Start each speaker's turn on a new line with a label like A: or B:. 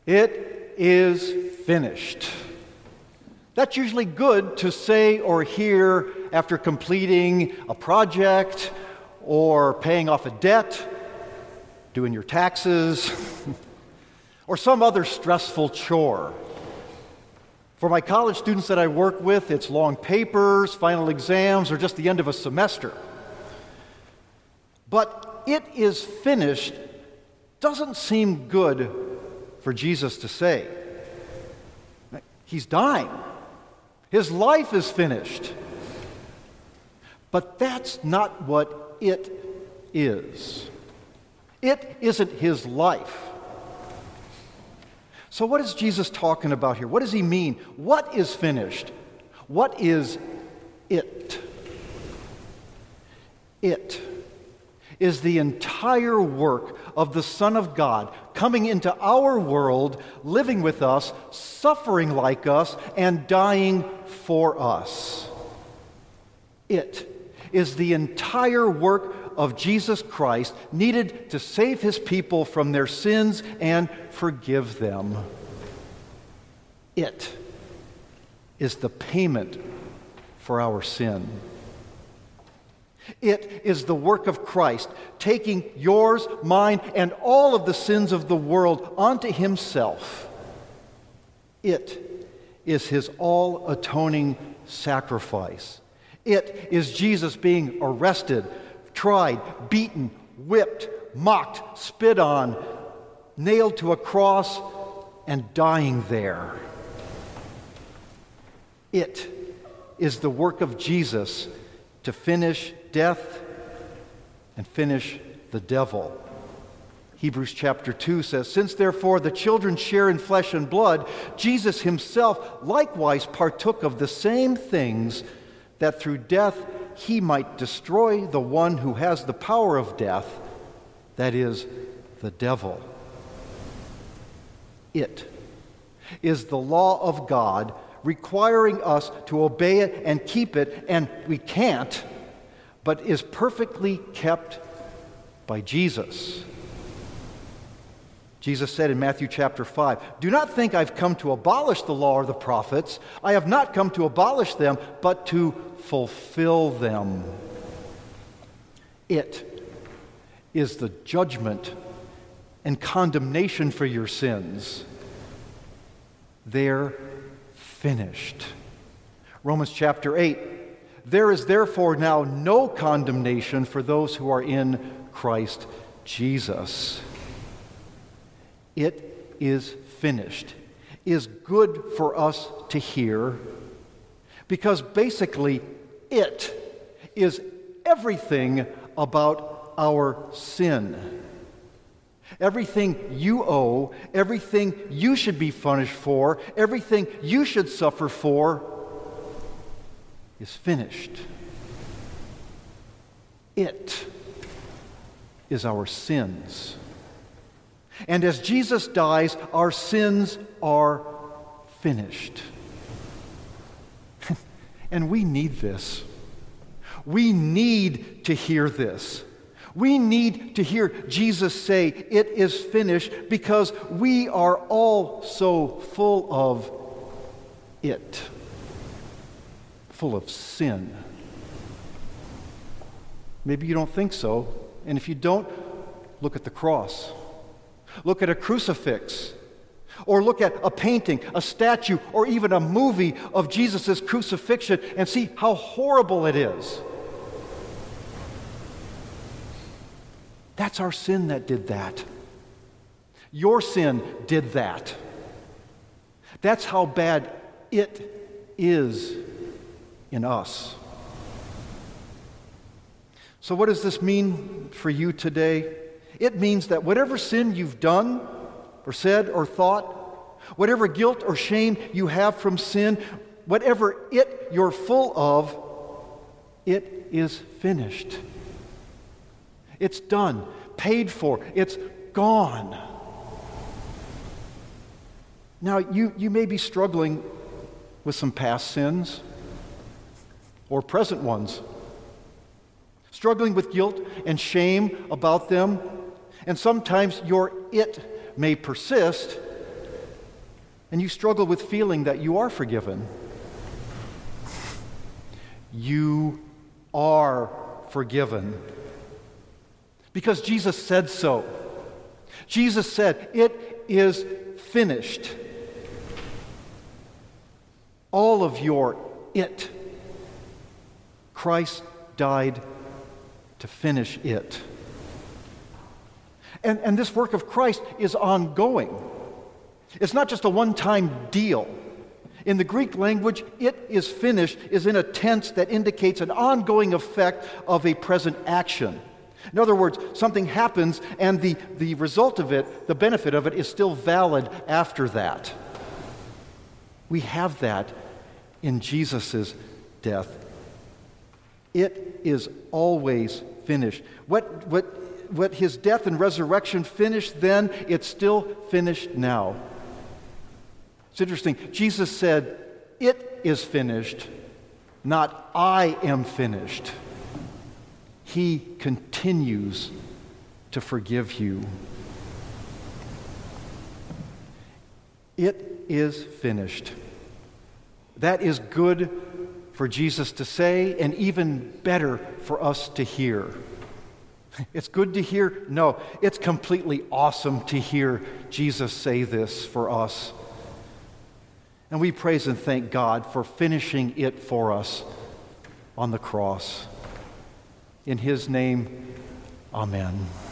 A: It is finished. That's usually good to say or hear after completing a project or paying off a debt, doing your taxes, or some other stressful chore. For my college students that I work with, it's long papers, final exams, or just the end of a semester. But it is finished doesn't seem good for Jesus to say. He's dying. His life is finished. But that's not what it is. It isn't his life. So what is Jesus talking about here? What does he mean? What is finished? What is it? It is the entire work of the Son of God coming into our world, living with us, suffering like us, and dying for us. It is the entire work of Jesus Christ needed to save his people from their sins and forgive them. It is the payment for our sin. It is the work of Christ, taking yours, mine, and all of the sins of the world onto himself. It is his all-atoning sacrifice. It is Jesus being arrested, tried, beaten, whipped, mocked, spit on, nailed to a cross, and dying there. It is the work of Jesus to finish death and finish the devil. Hebrews chapter 2 says, "Since therefore the children share in flesh and blood, Jesus himself likewise partook of the same things, that through death he might destroy the one who has the power of death, that is, the devil." It is the law of God requiring us to obey it and keep it, and we can't, but is perfectly kept by Jesus. Jesus said in Matthew chapter 5, "Do not think I've come to abolish the law or the prophets. I have not come to abolish them, but to fulfill them." It is the judgment and condemnation for your sins. They're finished. Romans chapter 8, "There is therefore now no condemnation for those who are in Christ Jesus." It is finished is good for us to hear, because basically it is everything about our sin. Everything you owe, everything you should be punished for, everything you should suffer for is finished. It is our sins. And as Jesus dies, our sins are finished. And we need this. We need to hear this. We need to hear Jesus say, "It is finished," because we are all so full of it, full of sin. Maybe you don't think so, and if you don't, look at the cross. Look at a crucifix, or look at a painting, a statue, or even a movie of Jesus' crucifixion and see how horrible it is. That's our sin that did that. Your sin did that. That's how bad it is in us. So what does this mean for you today? It means that whatever sin you've done or said or thought, whatever guilt or shame you have from sin, whatever it you're full of, it is finished. It's done, paid for, it's gone. Now, you may be struggling with some past sins or present ones, struggling with guilt and shame about them, and sometimes your it may persist, and you struggle with feeling that you are forgiven. You are forgiven. Because Jesus said so. Jesus said, "It is finished." All of your it. Christ died to finish it. And this work of Christ is ongoing. It's not just a one-time deal. In the Greek language, "it is finished" is in a tense that indicates an ongoing effect of a present action. In other words, something happens and the result of it, the benefit of it, is still valid after that. We have that in Jesus' death. It is always finished. What his death and resurrection finished then, it's still finished now. It's interesting. Jesus said, "It is finished," not "I am finished." He continues to forgive you. It is finished. That is good for Jesus to say, and even better for us to hear. It's good to hear? No, it's completely awesome to hear Jesus say this for us. And we praise and thank God for finishing it for us on the cross. In his name, amen.